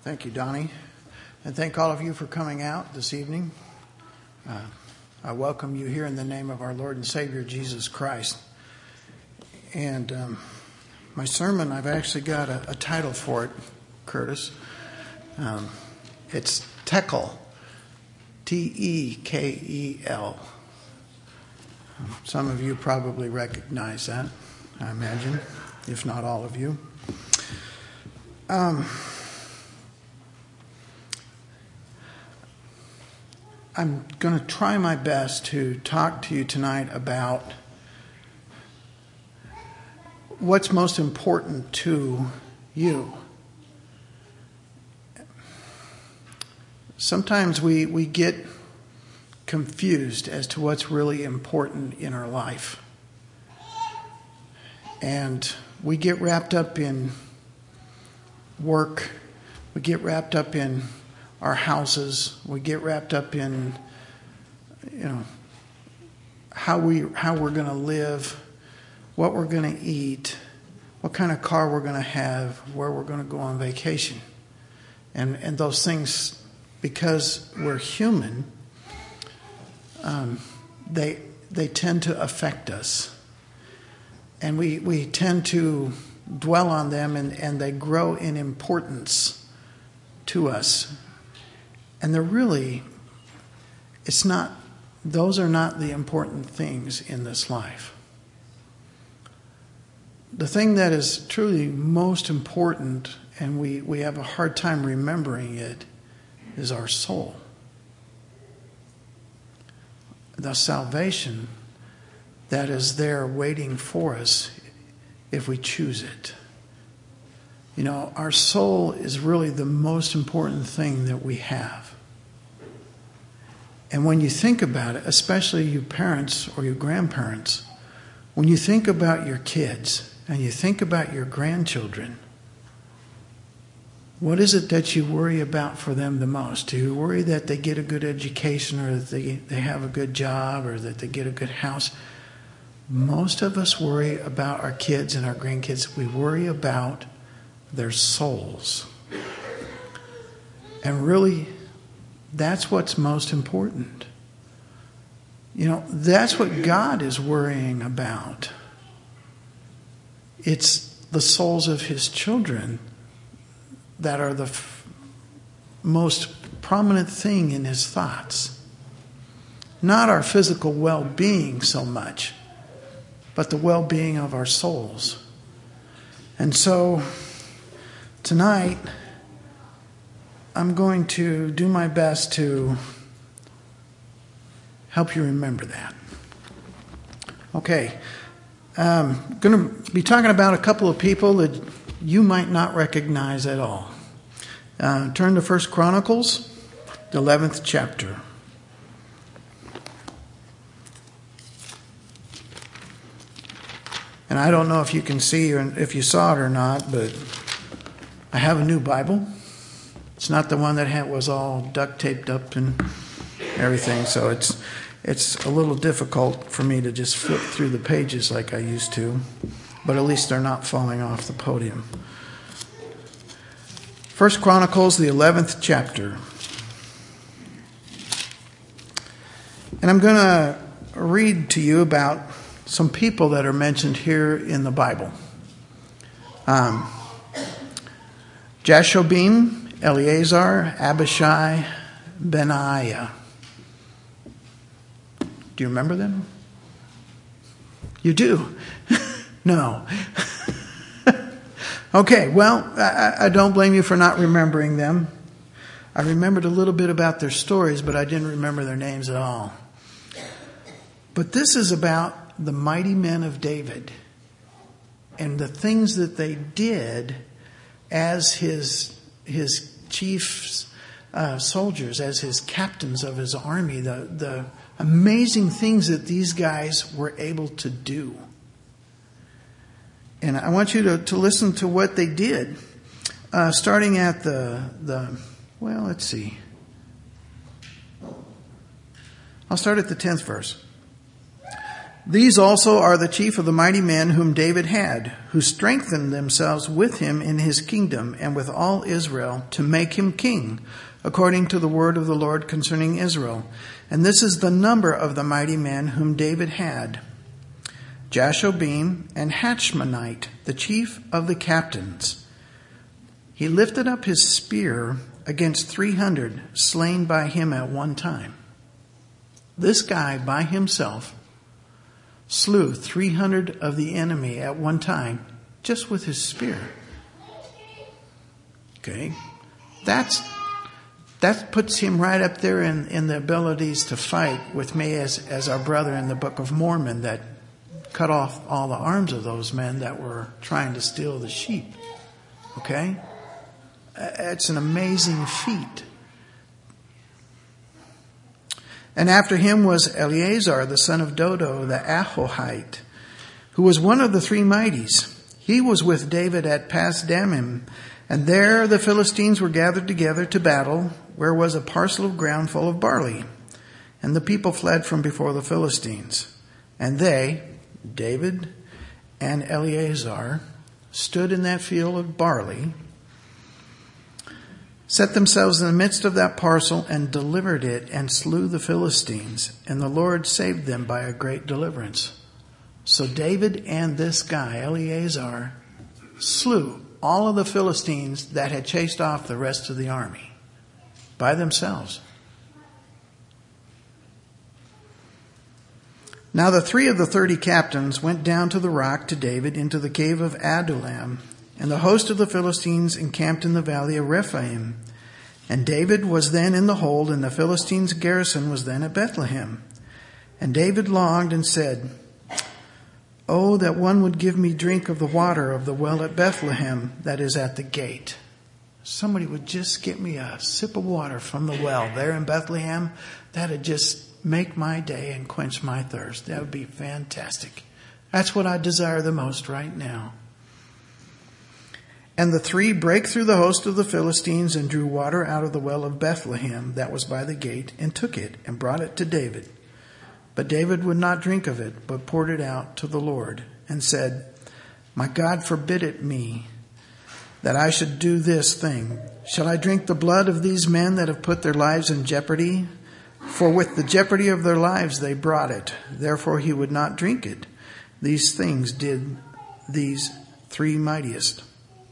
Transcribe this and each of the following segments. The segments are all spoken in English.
Thank you, Donnie. And thank all of you for coming out this evening. I welcome you here in the name of our Lord and Savior, Jesus Christ. And my sermon, I've actually got a title for it, Curtis. It's Tekel, T-E-K-E-L. Some of you probably recognize that, I imagine, if not all of you. I'm going to try my best to talk to you tonight about what's most important to you. Sometimes we get confused as to what's really important in our life. And we get wrapped up in work. We get wrapped up in our houses. We get wrapped up in, how we're going to live, what we're going to eat, what kind of car we're going to have, where we're going to go on vacation. And those things, because we're human, they tend to affect us. And we tend to dwell on them, and they grow in importance to us. And those are not the important things in this life. The thing that is truly most important, and we have a hard time remembering it, is our soul. The salvation that is there waiting for us if we choose it. Our soul is really the most important thing that we have. And when you think about it, especially you parents or your grandparents, when you think about your kids and you think about your grandchildren, what is it that you worry about for them the most? Do you worry that they get a good education, or that they have a good job, or that they get a good house? Most of us worry about our kids and our grandkids. We worry about their souls. And really, that's what's most important. That's what God is worrying about. It's the souls of His children that are the most prominent thing in His thoughts. Not our physical well-being so much, but the well-being of our souls. And so, tonight, I'm going to do my best to help you remember that. Okay. I'm going to be talking about a couple of people that you might not recognize at all. Turn to 1 Chronicles, the 11th chapter. And I don't know if you can see or if you saw it or not, but I have a new Bible. It's not the one that was all duct taped up and everything, so it's a little difficult for me to just flip through the pages like I used to, but at least they're not falling off the podium. 1 Chronicles, the 11th chapter. And I'm going to read to you about some people that are mentioned here in the Bible. Jashobim, Eleazar, Abishai, Benaiah. Do you remember them? You do? No. Okay, well, I don't blame you for not remembering them. I remembered a little bit about their stories, but I didn't remember their names at all. But this is about the mighty men of David and the things that they did as his chief soldiers, as his captains of his army, the amazing things that these guys were able to do. And I want you to listen to what they did, starting at let's see. I'll start at the 10th verse. These also are the chief of the mighty men whom David had, who strengthened themselves with him in his kingdom and with all Israel to make him king, according to the word of the Lord concerning Israel. And this is the number of the mighty men whom David had: Jashobeam and Hachmonite, the chief of the captains. He lifted up his spear against 300 slain by him at one time. This guy by himself slew 300 of the enemy at one time just with his spear. Okay. That puts him right up there in the abilities to fight with me as our brother in the Book of Mormon that cut off all the arms of those men that were trying to steal the sheep. Okay? It's an amazing feat. And after him was Eleazar, the son of Dodo, the Ahohite, who was one of the three mighties. He was with David at Pasdammim, and there the Philistines were gathered together to battle, where was a parcel of ground full of barley. And the people fled from before the Philistines. And they, David and Eleazar, stood in that field of barley, set themselves in the midst of that parcel and delivered it and slew the Philistines. And the Lord saved them by a great deliverance. So David and this guy, Eleazar, slew all of the Philistines that had chased off the rest of the army by themselves. Now the 3 of the 30 captains went down to the rock to David into the cave of Adullam, and the host of the Philistines encamped in the valley of Rephaim. And David was then in the hold, and the Philistines' garrison was then at Bethlehem. And David longed and said, "Oh, that one would give me drink of the water of the well at Bethlehem that is at the gate." Somebody would just get me a sip of water from the well there in Bethlehem. That'd just make my day and quench my thirst. That would be fantastic. That's what I desire the most right now. And the 3 brake through the host of the Philistines and drew water out of the well of Bethlehem that was by the gate, and took it and brought it to David. But David would not drink of it, but poured it out to the Lord, and said, "My God forbid it me, that I should do this thing. Shall I drink the blood of these men that have put their lives in jeopardy? For with the jeopardy of their lives they brought it. Therefore he would not drink it. These things did these 3 mightiest."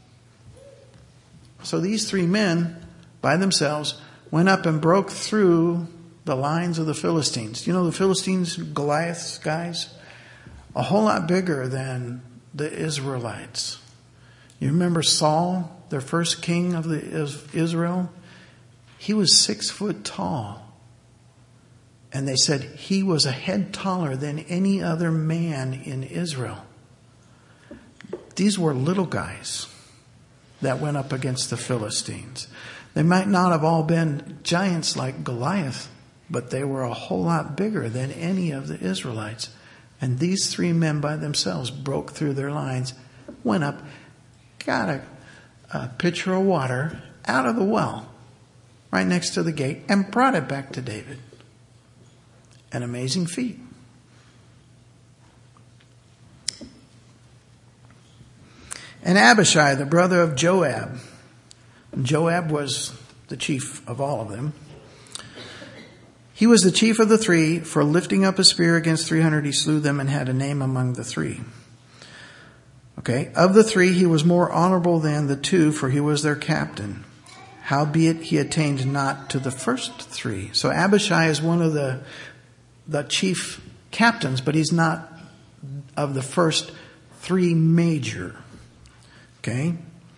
So these 3 men, by themselves, went up and broke through the lines of the Philistines. You know the Philistines, Goliath's guys? A whole lot bigger than the Israelites. You remember Saul, their first king of Israel? He was 6 foot tall. And they said he was a head taller than any other man in Israel. These were little guys that went up against the Philistines. They might not have all been giants like Goliath, but they were a whole lot bigger than any of the Israelites. And these 3 men by themselves broke through their lines, went up, got a pitcher of water out of the well right next to the gate, and brought it back to David. An amazing feat. And Abishai, the brother of Joab. Joab was the chief of all of them. He was the chief of the 3. For lifting up a spear against 300, he slew them and had a name among the 3. Okay. Of the 3, he was more honorable than the 2, for he was their captain. Howbeit he attained not to the first 3. So Abishai is one of the chief captains, but he's not of the first 3 major. Okay.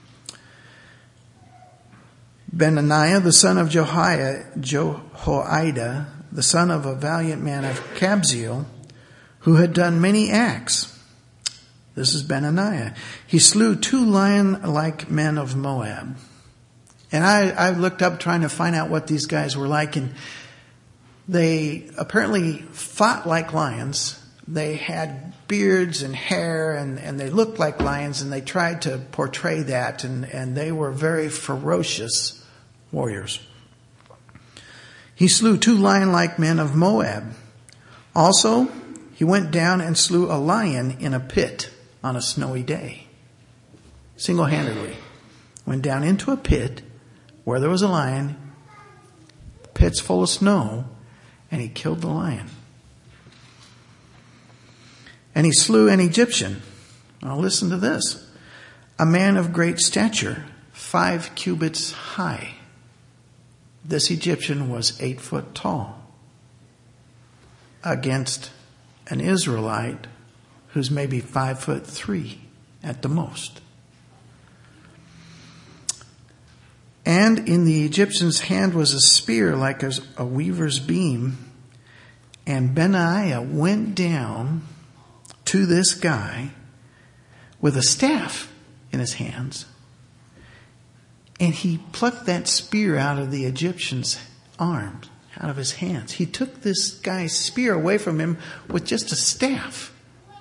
Benaniah, the son of Jehoiada, the son of a valiant man of Kabzeel, who had done many acts. This is Benaniah. He slew 2 lion-like men of Moab. And I looked up trying to find out what these guys were like, and they apparently fought like lions. They had beards and hair, and they looked like lions, and they tried to portray that, and they were very ferocious warriors. He slew 2 lion-like men of Moab. Also, he went down and slew a lion in a pit on a snowy day. Single-handedly. Went down into a pit where there was a lion, pit's full of snow, and he killed the lion. And he slew an Egyptian. Now listen to this. A man of great stature, 5 cubits high. This Egyptian was 8 foot tall. Against an Israelite who's maybe 5'3" at the most. And in the Egyptian's hand was a spear like a weaver's beam. And Benaiah went down to this guy with a staff in his hands. And he plucked that spear out of the Egyptian's arms, out of his hands. He took this guy's spear away from him with just a staff.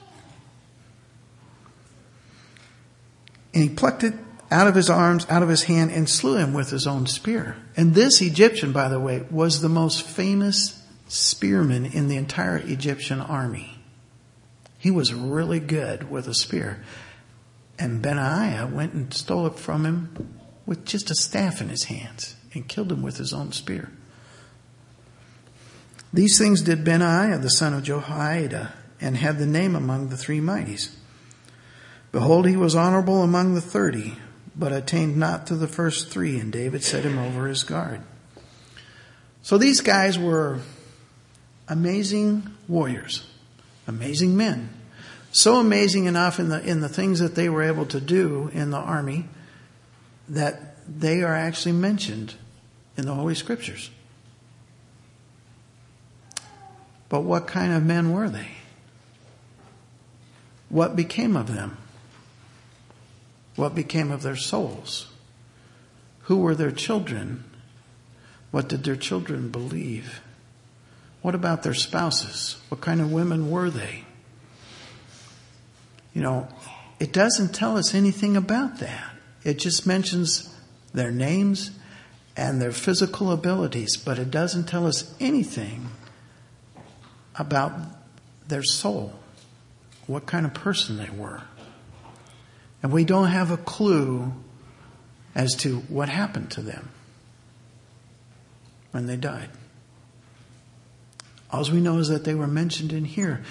And he plucked it out of his arms, out of his hand, and slew him with his own spear. And this Egyptian, by the way, was the most famous spearman in the entire Egyptian army. He was really good with a spear. And Benaiah went and stole it from him with just a staff in his hands and killed him with his own spear. These things did Benaiah, the son of Jehoiada, and had the name among the 3 mighties. Behold, he was honorable among the 30, but attained not to the first 3, and David set him over his guard. So these guys were amazing warriors, amazing men. So amazing enough in the things that they were able to do in the army that they are actually mentioned in the Holy Scriptures. But what kind of men were they? What became of them? What became of their souls? Who were their children? What did their children believe? What about their spouses? What kind of women were they? You know, it doesn't tell us anything about that. It just mentions their names and their physical abilities, but it doesn't tell us anything about their soul, what kind of person they were. And we don't have a clue as to what happened to them when they died. All we know is that they were mentioned in here.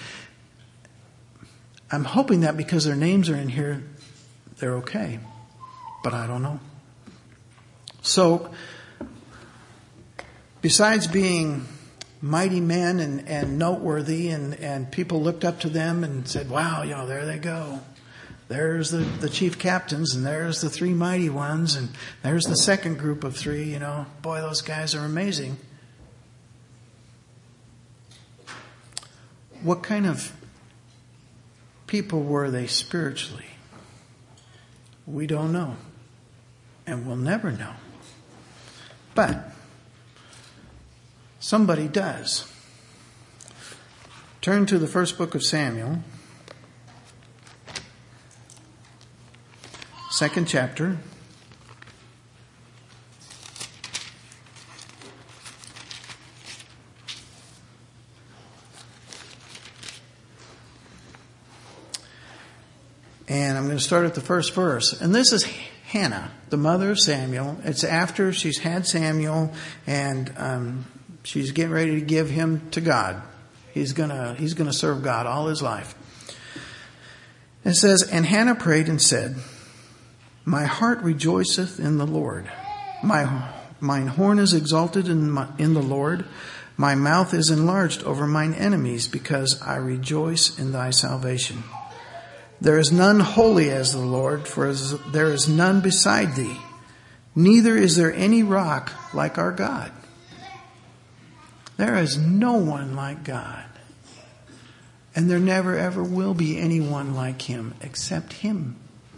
I'm hoping that because their names are in here, they're okay. But I don't know. So, besides being mighty men and noteworthy and people looked up to them and said, wow, you know, there they go. There's the chief captains, and there's the 3 mighty ones, and there's the second group of 3, you know. Boy, those guys are amazing. What kind of people were they spiritually? We don't know. And we'll never know. But somebody does. Turn to the first book of Samuel. 2nd chapter. And I'm going to start at the first verse. And this is Hannah, the mother of Samuel. It's after she's had Samuel, and she's getting ready to give him to God. He's gonna serve God all his life. It says, and Hannah prayed and said, my heart rejoiceth in the Lord. Mine horn is exalted in the Lord. My mouth is enlarged over mine enemies, because I rejoice in thy salvation. There is none holy as the Lord, for there is none beside thee. Neither is there any rock like our God. There is no one like God. And there never ever will be anyone like him except him.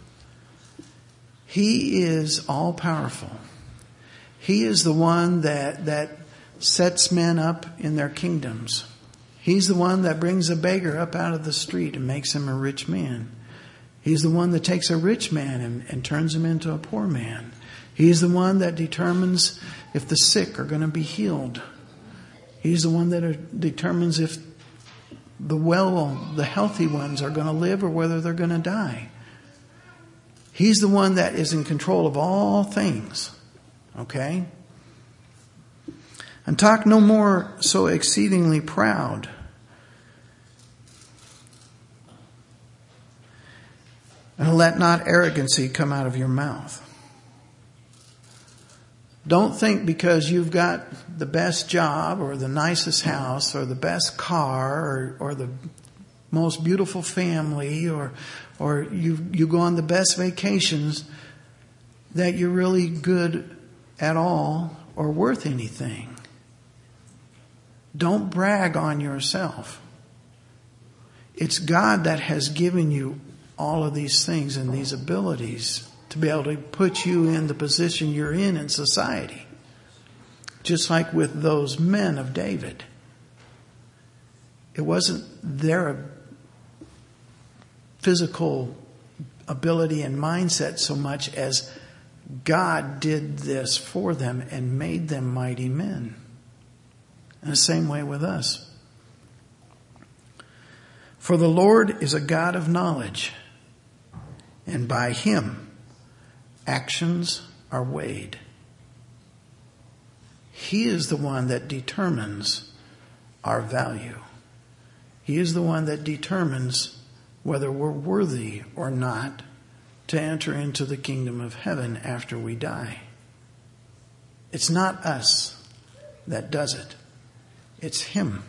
He is all powerful. He is the one that sets men up in their kingdoms. He's the one that brings a beggar up out of the street and makes him a rich man. He's the one that takes a rich man and turns him into a poor man. He's the one that determines if the sick are going to be healed. He's the one that determines if the healthy ones are going to live or whether they're going to die. He's the one that is in control of all things. Okay? And talk no more so exceedingly proud. And let not arrogancy come out of your mouth. Don't think because you've got the best job or the nicest house or the best car or the most beautiful family or you go on the best vacations that you're really good at all or worth anything. Don't brag on yourself. It's God that has given you all of these things and these abilities to be able to put you in the position you're in society. Just like with those men of David. It wasn't their physical ability and mindset so much as God did this for them and made them mighty men. In the same way with us. For the Lord is a God of knowledge, and by Him actions are weighed. He is the one that determines our value. He is the one that determines whether we're worthy or not to enter into the kingdom of heaven after we die. It's not us that does it. It's Him.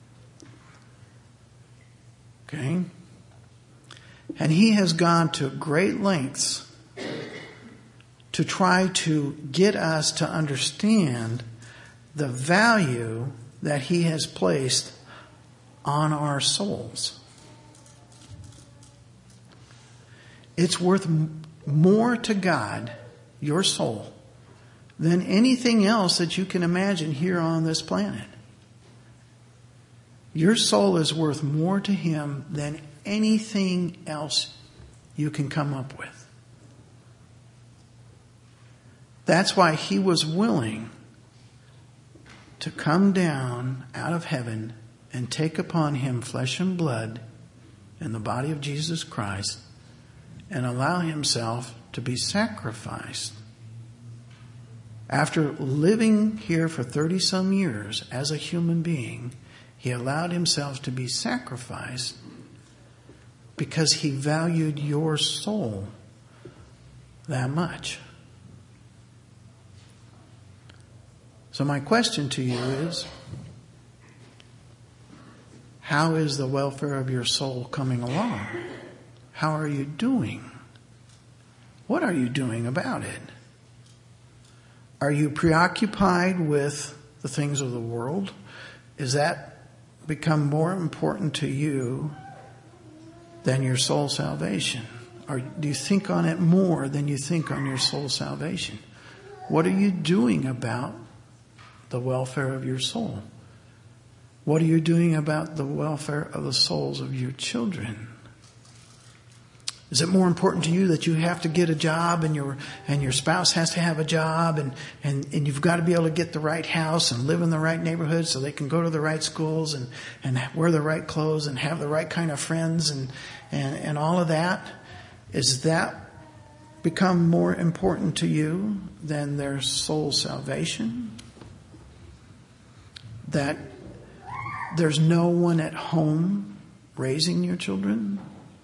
Okay? And He has gone to great lengths to try to get us to understand the value that He has placed on our souls. It's worth more to God, your soul, than anything else that you can imagine here on this planet. Your soul is worth more to Him than anything else you can come up with. That's why He was willing to come down out of heaven and take upon Him flesh and blood in the body of Jesus Christ and allow Himself to be sacrificed. After living here for 30-some years as a human being, He allowed Himself to be sacrificed because He valued your soul that much. So my question to you is, how is the welfare of your soul coming along? How are you doing? What are you doing about it? Are you preoccupied with the things of the world? Is that become more important to you than your soul salvation? Or do you think on it more than you think on your soul salvation? What are you doing about the welfare of your soul? What are you doing about the welfare of the souls of your children? Is it more important to you that you have to get a job and your spouse has to have a job and you've got to be able to get the right house and live in the right neighborhood so they can go to the right schools and wear the right clothes and have the right kind of friends and all of that? Is that become more important to you than their soul salvation? That there's no one at home raising your children?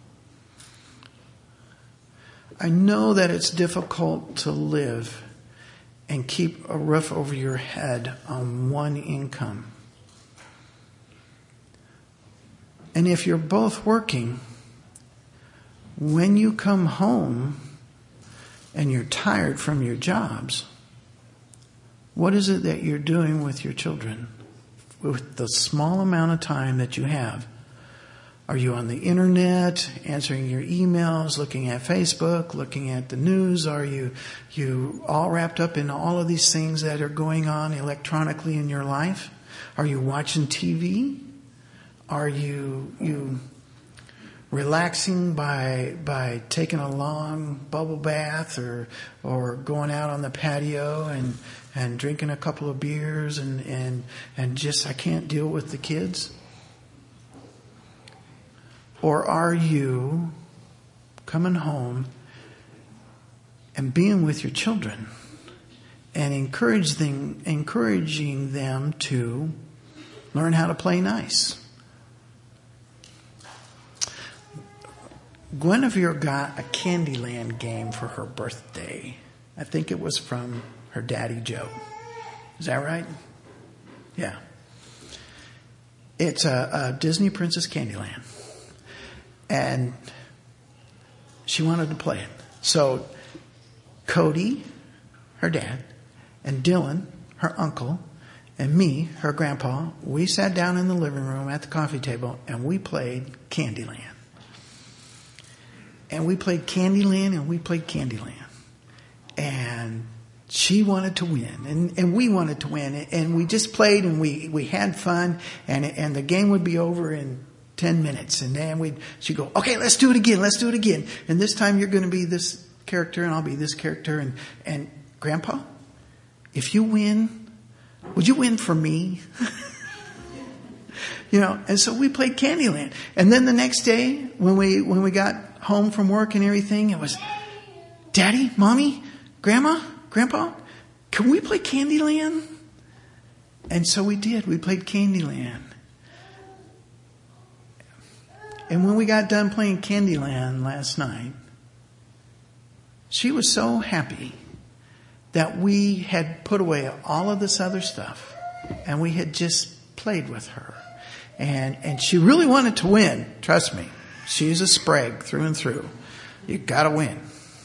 I know that it's difficult to live and keep a roof over your head on one income. And if you're both working, when you come home and you're tired from your jobs, what is it that you're doing with your children with the small amount of time that you have? Are you on the internet, answering your emails, looking at Facebook, looking at the news? Are you all wrapped up in all of these things that are going on electronically in your life? Are you watching TV? Are you relaxing by taking a long bubble bath or going out on the patio and drinking a couple of beers and just, I can't deal with the kids? Or are you coming home and being with your children and encouraging them to learn how to play nice? Guinevere got a Candyland game for her birthday. I think it was from her daddy Joe. Is that right? Yeah. It's a Disney Princess Candyland. And she wanted to play it. So Cody, her dad, and Dylan, her uncle, and me, her grandpa, we sat down in the living room at the coffee table and we played Candyland. And we played Candyland and we played Candyland. And she wanted to win and we wanted to win. And we just played and we had fun and the game would be over in 10 minutes. And then she'd go, okay, let's do it again. And this time you're going to be this character and I'll be this character. And Grandpa, if you win, would you win for me? And so we played Candyland. And then the next day when we got home from work and everything, it was, Daddy, Mommy, Grandma, Grandpa, can we play Candyland? And so we did. We played Candyland. And when we got done playing Candyland last night, she was so happy that we had put away all of this other stuff and we had just played with her. And she really wanted to win. Trust me. She's a Sprague through and through. You gotta win.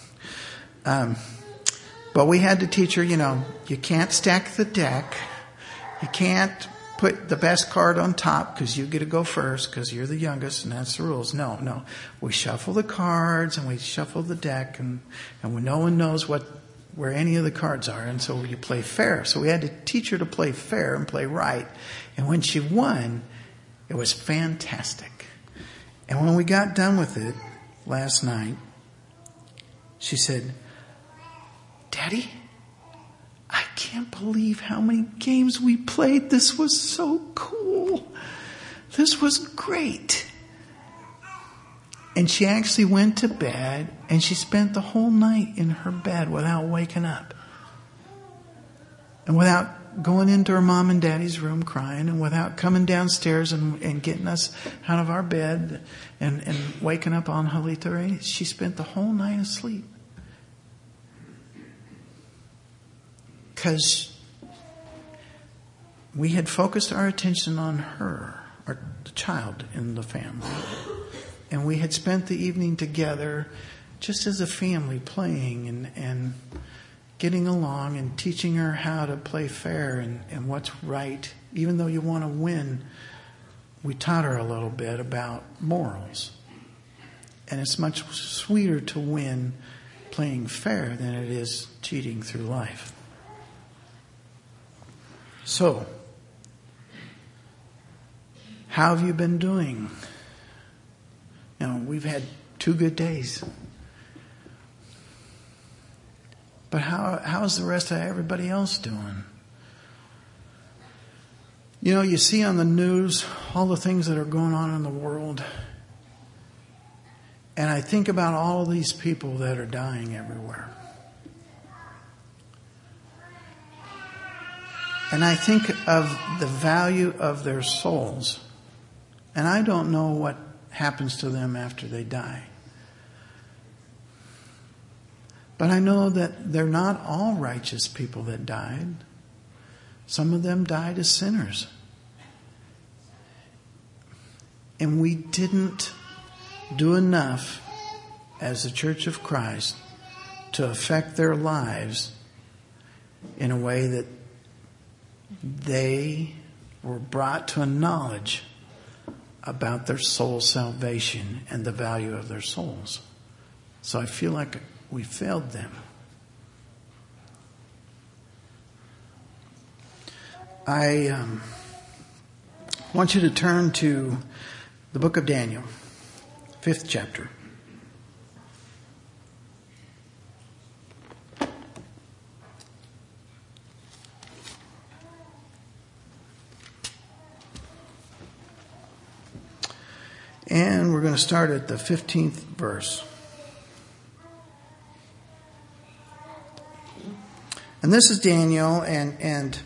But we had to teach her, you can't stack the deck. You can't put the best card on top because you get to go first because you're the youngest and that's the rules. No. We shuffle the cards and we shuffle the deck and no one knows where any of the cards are. And so you play fair. So we had to teach her to play fair and play right. And when she won, it was fantastic. And when we got done with it last night, she said, Daddy, I can't believe how many games we played. This was so cool. This was great. And she actually went to bed and she spent the whole night in her bed without waking up. And without going into her mom and daddy's room crying and without coming downstairs and getting us out of our bed and waking up on Halita. She spent the whole night asleep. Because we had focused our attention on her, or the child in the family. And we had spent the evening together just as a family playing and getting along and teaching her how to play fair and what's right. Even though you want to win, we taught her a little bit about morals. And it's much sweeter to win playing fair than it is cheating through life. So, how have you been doing? We've had 2 good days. But how's the rest of everybody else doing? You see on the news all the things that are going on in the world. And I think about all of these people that are dying everywhere. And I think of the value of their souls. And I don't know what happens to them after they die. But I know that they're not all righteous people that died. Some of them died as sinners. And we didn't do enough as the Church of Christ to affect their lives in a way that they were brought to a knowledge about their soul salvation and the value of their souls. So I feel like we failed them. I want you to turn to the book of Daniel, 5th chapter. And we're going to start at the 15th verse. And this is Daniel, and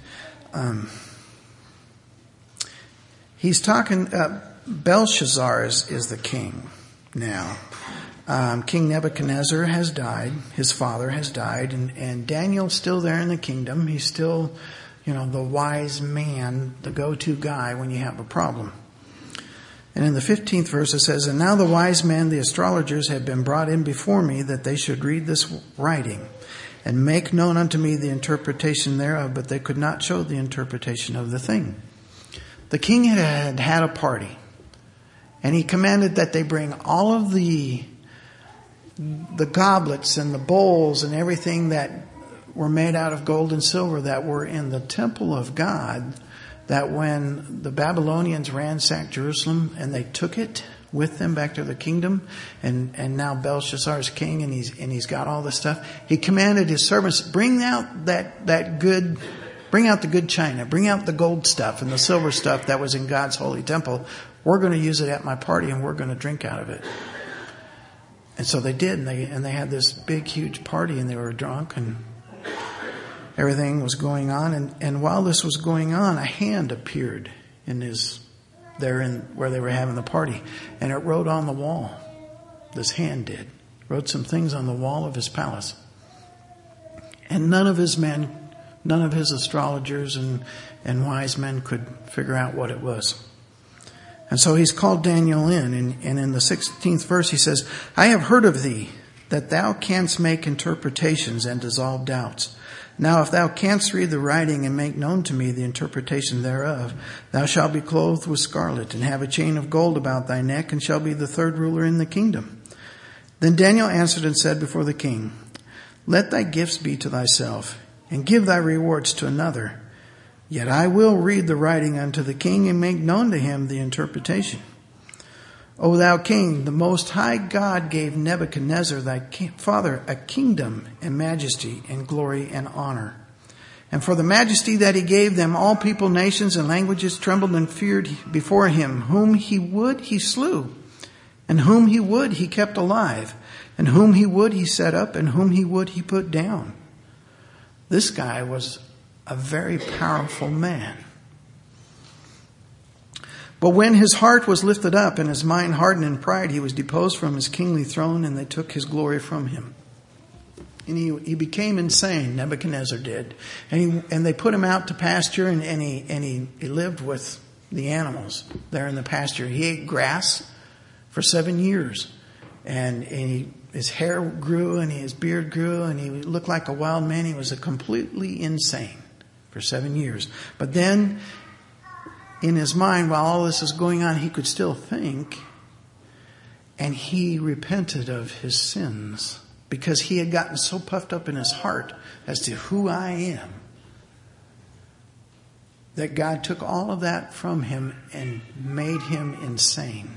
he's talking, Belshazzar is the king now. King Nebuchadnezzar has died. His father has died. And Daniel's still there in the kingdom. He's still, the wise man, the go-to guy when you have a problem. And in the 15th verse it says, "And now the wise men, the astrologers, have been brought in before me, that they should read this writing, and make known unto me the interpretation thereof, but they could not show the interpretation of the thing." The king had a party, and he commanded that they bring all of the goblets and the bowls and everything that were made out of gold and silver that were in the temple of God, that when the Babylonians ransacked Jerusalem and they took it with them back to the kingdom, and now Belshazzar's king, and he's got all this stuff. He commanded his servants, bring out the good china, bring out the gold stuff and the silver stuff that was in God's holy temple. We're going to use it at my party, and we're going to drink out of it. And so they did, and they had this big, huge party, and they were drunk, and everything was going on. And while this was going on, a hand appeared where they were having the party, and it wrote on the wall. This hand wrote some things on the wall of his palace. And none of his men, none of his astrologers and wise men could figure out what it was. And so he's called Daniel in, and in the 16th verse he says, "I have heard of thee, that thou canst make interpretations and dissolve doubts. Now if thou canst read the writing and make known to me the interpretation thereof, thou shalt be clothed with scarlet, and have a chain of gold about thy neck, and shall be the third ruler in the kingdom." Then Daniel answered and said before the king, "Let thy gifts be to thyself, and give thy rewards to another. Yet I will read the writing unto the king, and make known to him the interpretation. O thou king, the Most High God gave Nebuchadnezzar thy father a kingdom and majesty and glory and honor. And for the majesty that he gave them, all people, nations, and languages trembled and feared before him. Whom he would, he slew. And whom he would, he kept alive. And whom he would, he set up. And whom he would, he put down." This guy was a very powerful man. "But when his heart was lifted up and his mind hardened in pride, he was deposed from his kingly throne, and they took his glory from him." And he became insane, Nebuchadnezzar did. And they put him out to pasture, and he lived with the animals there in the pasture. He ate grass for 7 years. And his hair grew, and his beard grew, and he looked like a wild man. He was completely insane for 7 years. But then, in his mind, while all this is going on, he could still think. And he repented of his sins, because he had gotten so puffed up in his heart as to who I am, that God took all of that from him and made him insane.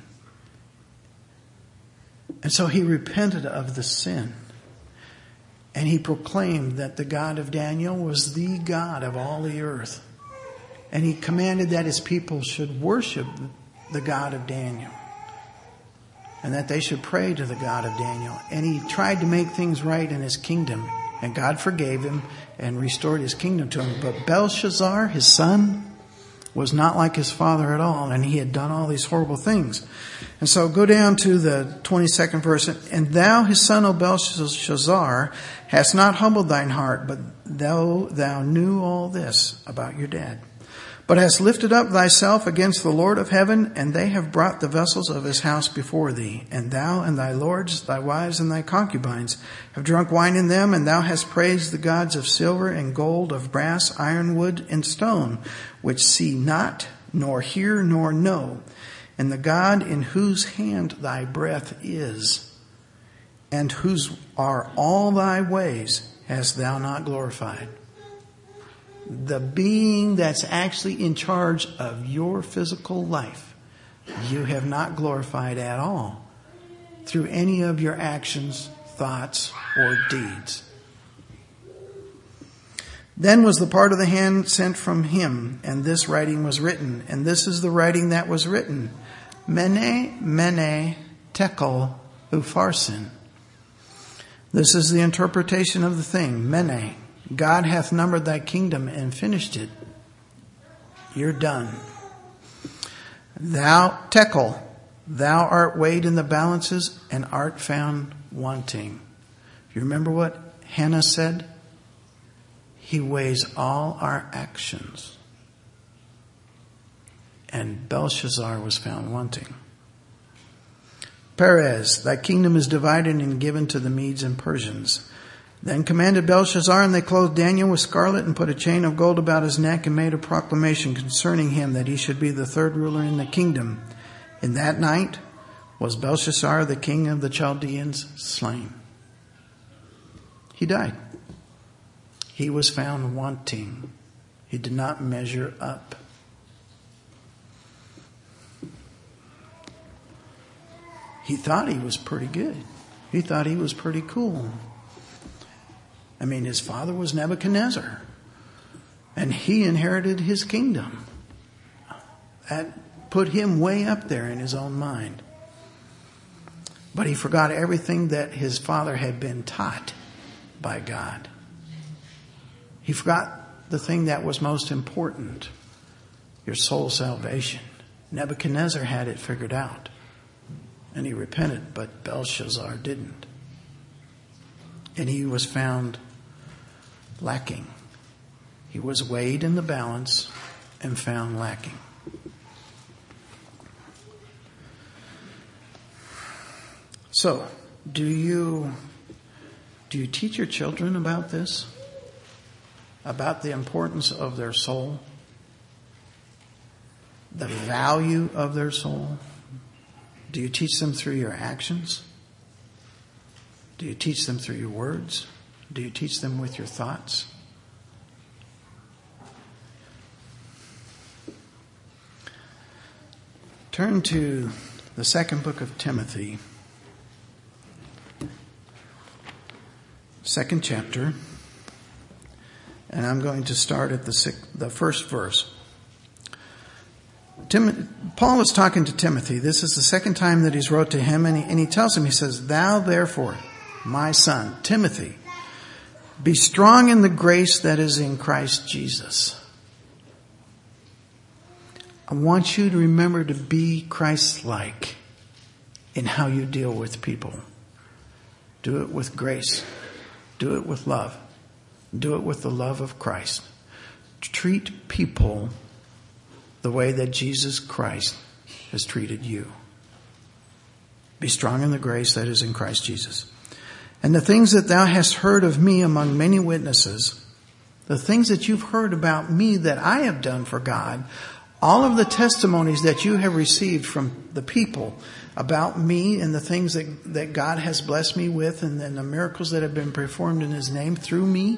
And so he repented of the sin. And he proclaimed that the God of Daniel was the God of all the earth. And he commanded that his people should worship the God of Daniel, and that they should pray to the God of Daniel. And he tried to make things right in his kingdom. And God forgave him and restored his kingdom to him. But Belshazzar, his son, was not like his father at all. And he had done all these horrible things. And so go down to the 22nd verse. "And thou, his son, O Belshazzar, hast not humbled thine heart, but thou knew all this about your dad. But hast lifted up thyself against the Lord of heaven, and they have brought the vessels of his house before thee. And thou and thy lords, thy wives and thy concubines, have drunk wine in them, and thou hast praised the gods of silver and gold, of brass, iron, wood, and stone, which see not, nor hear, nor know. And the God in whose hand thy breath is, and whose are all thy ways, hast thou not glorified." The being that's actually in charge of your physical life, you have not glorified at all through any of your actions, thoughts, or deeds. "Then was the part of the hand sent from him, and this writing was written. And this is the writing that was written. Mene, mene, tekel, upharsin. This is the interpretation of the thing. Mene, God hath numbered thy kingdom and finished it. You're done. Thou, tekel, thou art weighed in the balances and art found wanting. You remember what Hannah said? He weighs all our actions. And Belshazzar was found wanting. Perez, thy kingdom is divided and given to the Medes and Persians. Then commanded Belshazzar, and they clothed Daniel with scarlet and put a chain of gold about his neck and made a proclamation concerning him that he should be the third ruler in the kingdom. In that night was Belshazzar, the king of the Chaldeans, slain. He died. He was found wanting. He did not measure up. He thought he was pretty good. He thought he was pretty cool. I mean, his father was Nebuchadnezzar, and he inherited his kingdom. That put him way up there in his own mind. But he forgot everything that his father had been taught by God. He forgot the thing that was most important, your soul salvation. Nebuchadnezzar had it figured out, and he repented, but Belshazzar didn't. And he was found lacking. He was weighed in the balance and found lacking. So, do you teach your children about this? About the importance of their soul? The value of their soul? Do you teach them through your actions? Do you teach them through your words? Do you teach them with your thoughts? Turn to the second book of Timothy, 2nd chapter, and I'm going to start at the first verse. Paul is talking to Timothy. This is the second time that he's wrote to him, and he tells him, he says, "Thou therefore, my son, Timothy, be strong in the grace that is in Christ Jesus." I want you to remember to be Christ-like in how you deal with people. Do it with grace. Do it with love. Do it with the love of Christ. Treat people the way that Jesus Christ has treated you. Be strong in the grace that is in Christ Jesus. And the things that thou hast heard of me among many witnesses, the things that you've heard about me that I have done for God, all of the testimonies that you have received from the people about me and the things that God has blessed me with, and the miracles that have been performed in His name through me,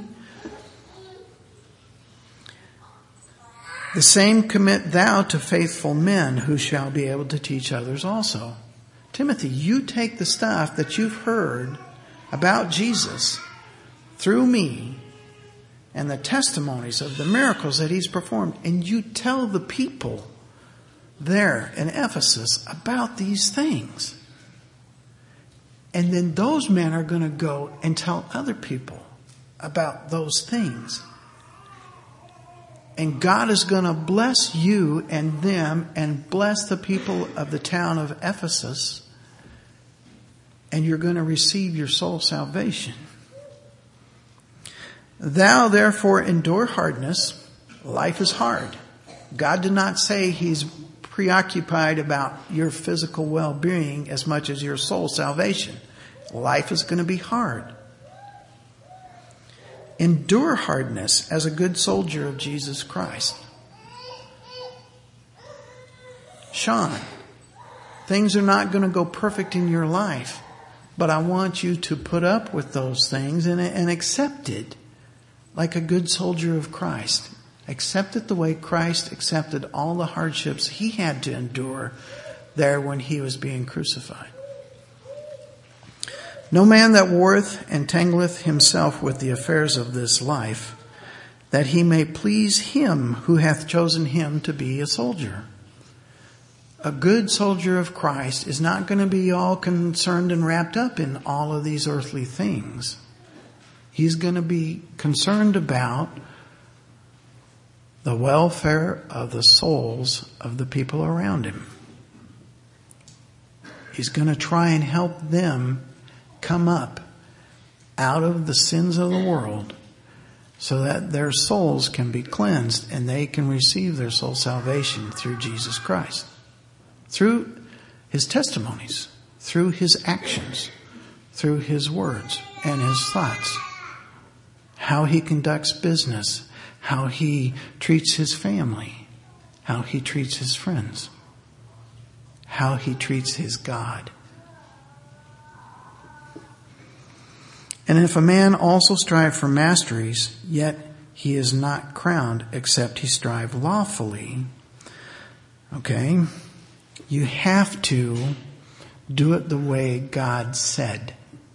the same commit thou to faithful men who shall be able to teach others also. Timothy, you take the stuff that you've heard about Jesus through me and the testimonies of the miracles that He's performed, and you tell the people there in Ephesus about these things. And then those men are going to go and tell other people about those things. And God is going to bless you and them and bless the people of the town of Ephesus. And you're going to receive your soul salvation. Thou therefore endure hardness. Life is hard. God did not say He's preoccupied about your physical well-being as much as your soul salvation. Life is going to be hard. Endure hardness as a good soldier of Jesus Christ. Sean, things are not going to go perfect in your life, but I want you to put up with those things and accept it like a good soldier of Christ. Accept it the way Christ accepted all the hardships He had to endure there when He was being crucified. No man that warreth entangleth himself with the affairs of this life, that he may please Him who hath chosen him to be a soldier. A good soldier of Christ is not going to be all concerned and wrapped up in all of these earthly things. He's going to be concerned about the welfare of the souls of the people around him. He's going to try and help them come up out of the sins of the world so that their souls can be cleansed and they can receive their soul salvation through Jesus Christ. Through his testimonies, through his actions, through his words and his thoughts. How he conducts business, how he treats his family, how he treats his friends, how he treats his God. And if a man also strive for masteries, yet he is not crowned except he strive lawfully. Okay? You have to do it the way God said.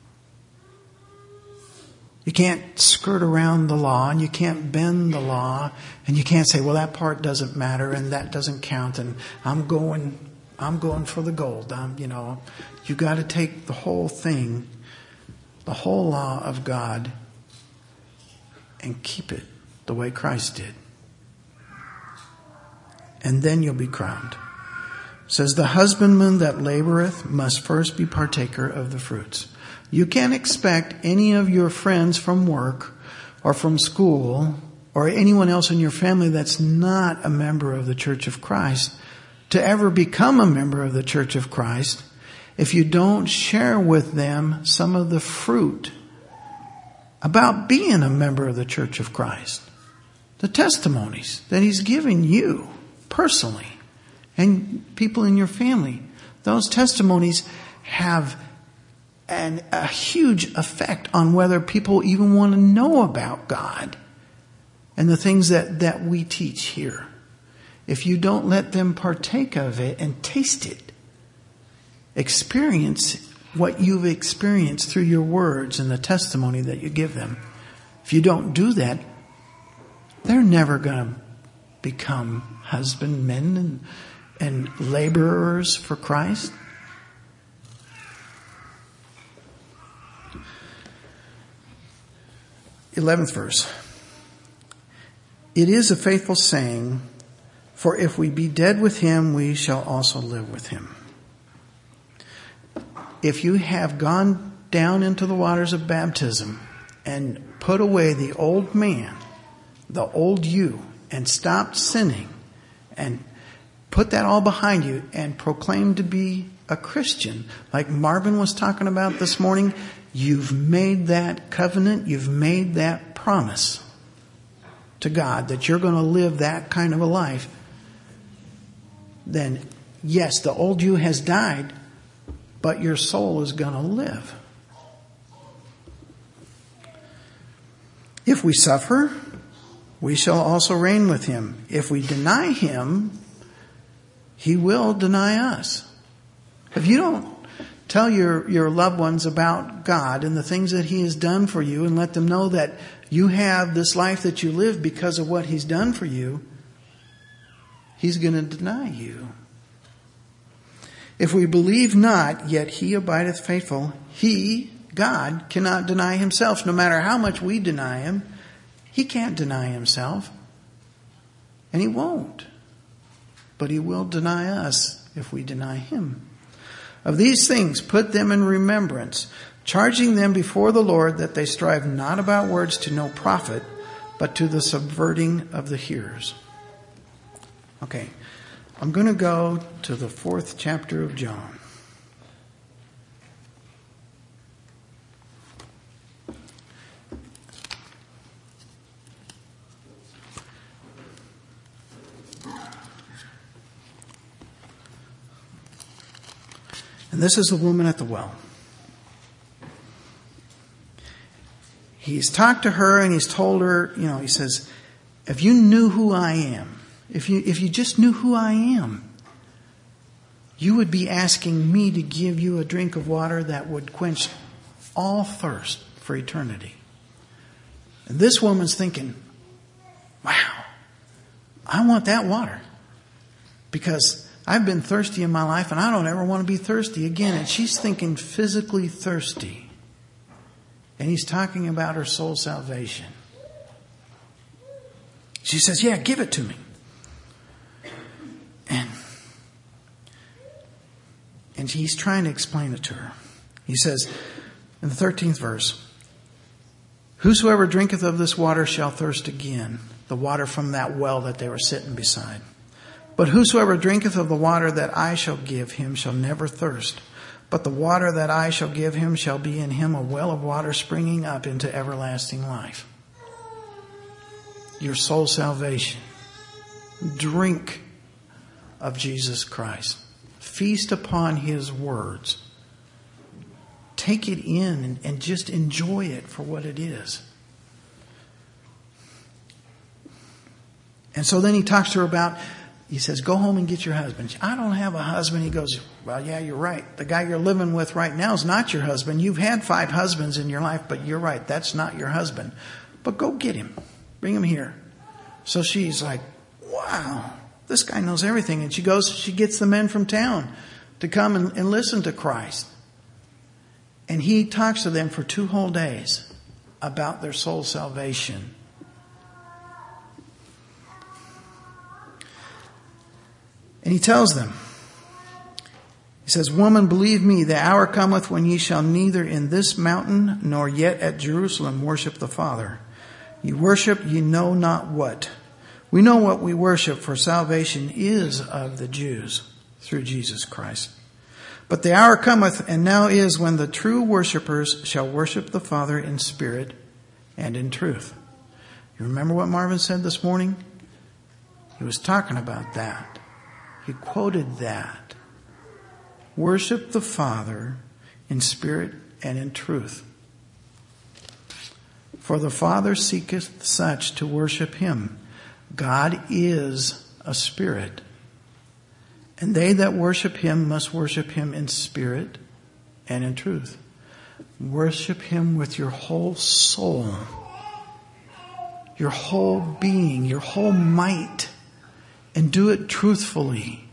You can't skirt around the law and you can't bend the law and you can't say, well, that part doesn't matter and that doesn't count and I'm going for the gold. You got to take the whole thing, the whole law of God, and keep it the way Christ did. And then you'll be crowned. It says, the husbandman that laboreth must first be partaker of the fruits. You can't expect any of your friends from work or from school or anyone else in your family that's not a member of the Church of Christ to ever become a member of the Church of Christ if you don't share with them some of the fruit about being a member of the Church of Christ. The testimonies that he's given you personally and people in your family. Those testimonies have a huge effect on whether people even want to know about God and the things that we teach here. If you don't let them partake of it and taste it, experience what you've experienced through your words and the testimony that you give them. If you don't do that, they're never going to become husbandmen and laborers for Christ. Eleventh verse. It is a faithful saying, for if we be dead with him, we shall also live with him. If you have gone down into the waters of baptism and put away the old man, the old you, and stopped sinning and put that all behind you and proclaim to be a Christian, like Marvin was talking about this morning, you've made that covenant, you've made that promise to God that you're going to live that kind of a life. Then, yes, the old you has died, but your soul is going to live. If we suffer, we shall also reign with him. If we deny him, he will deny us. If you don't tell your loved ones about God and the things that he has done for you and let them know that you have this life that you live because of what he's done for you, he's going to deny you. If we believe not, yet he abideth faithful. He, God, cannot deny himself. No matter how much we deny him, he can't deny himself. And he won't. But he will deny us if we deny him. Of these things, put them in remembrance, charging them before the Lord that they strive not about words to no profit, but to the subverting of the hearers. Okay, I'm going to go to the 4th chapter of John. And this is the woman at the well. He's talked to her and he's told her, he says, if you knew who I am, if you just knew who I am, you would be asking me to give you a drink of water that would quench all thirst for eternity. And this woman's thinking, wow, I want that water. Because I've been thirsty in my life and I don't ever want to be thirsty again. And she's thinking physically thirsty. And he's talking about her soul salvation. She says, yeah, give it to me. And he's trying to explain it to her. He says in the 13th verse, whosoever drinketh of this water shall thirst again, the water from that well that they were sitting beside. But whosoever drinketh of the water that I shall give him shall never thirst. But the water that I shall give him shall be in him a well of water springing up into everlasting life. Your soul salvation. Drink of Jesus Christ. Feast upon His words. Take it in and just enjoy it for what it is. And so then he talks to her about, he says, go home and get your husband. I don't have a husband. He goes, well, yeah, you're right. The guy you're living with right now is not your husband. You've had 5 husbands in your life, but you're right. That's not your husband. But go get him. Bring him here. So she's like, wow, this guy knows everything. And she goes, she gets the men from town to come and listen to Christ. And he talks to them for 2 whole days about their soul salvation. And he tells them, he says, woman, believe me, the hour cometh when ye shall neither in this mountain nor yet at Jerusalem worship the Father. Ye worship ye know not what. We know what we worship, for salvation is of the Jews through Jesus Christ. But the hour cometh, and now is, when the true worshipers shall worship the Father in spirit and in truth. You remember what Marvin said this morning? He was talking about that. He quoted that. Worship the Father in spirit and in truth. For the Father seeketh such to worship Him. God is a spirit. And they that worship Him must worship Him in spirit and in truth. Worship Him with your whole soul, your whole being, your whole might, and do it truthfully.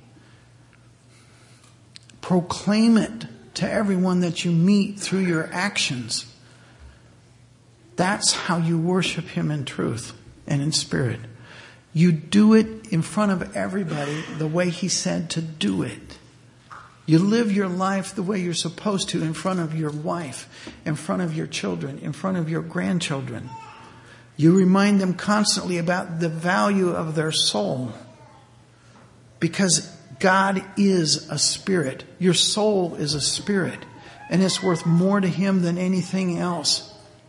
Proclaim it to everyone that you meet through your actions. That's how you worship Him in truth and in spirit. You do it in front of everybody the way He said to do it. You live your life the way you're supposed to in front of your wife, in front of your children, in front of your grandchildren. You remind them constantly about the value of their soul. Because God is a spirit. Your soul is a spirit. And it's worth more to Him than anything else.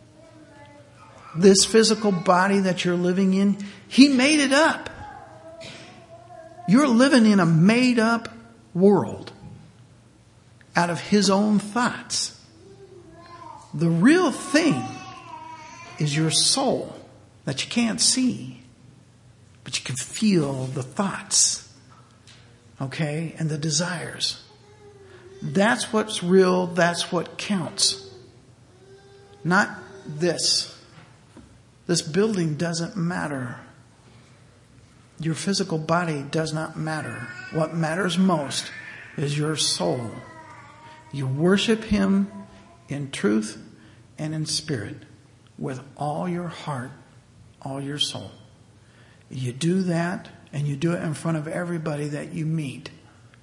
This physical body that you're living in, He made it up. You're living in a made up world out of His own thoughts. The real thing is your soul that you can't see, but you can feel the thoughts. Okay? And the desires. That's what's real. That's what counts. Not this. This building doesn't matter. Your physical body does not matter. What matters most is your soul. You worship Him in truth and in spirit with all your heart, all your soul. You do that, and you do it in front of everybody that you meet.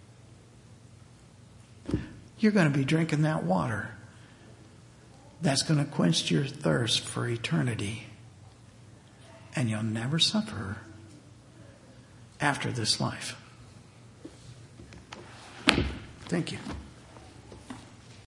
You're going to be drinking that water. That's going to quench your thirst for eternity. And you'll never suffer after this life. Thank you.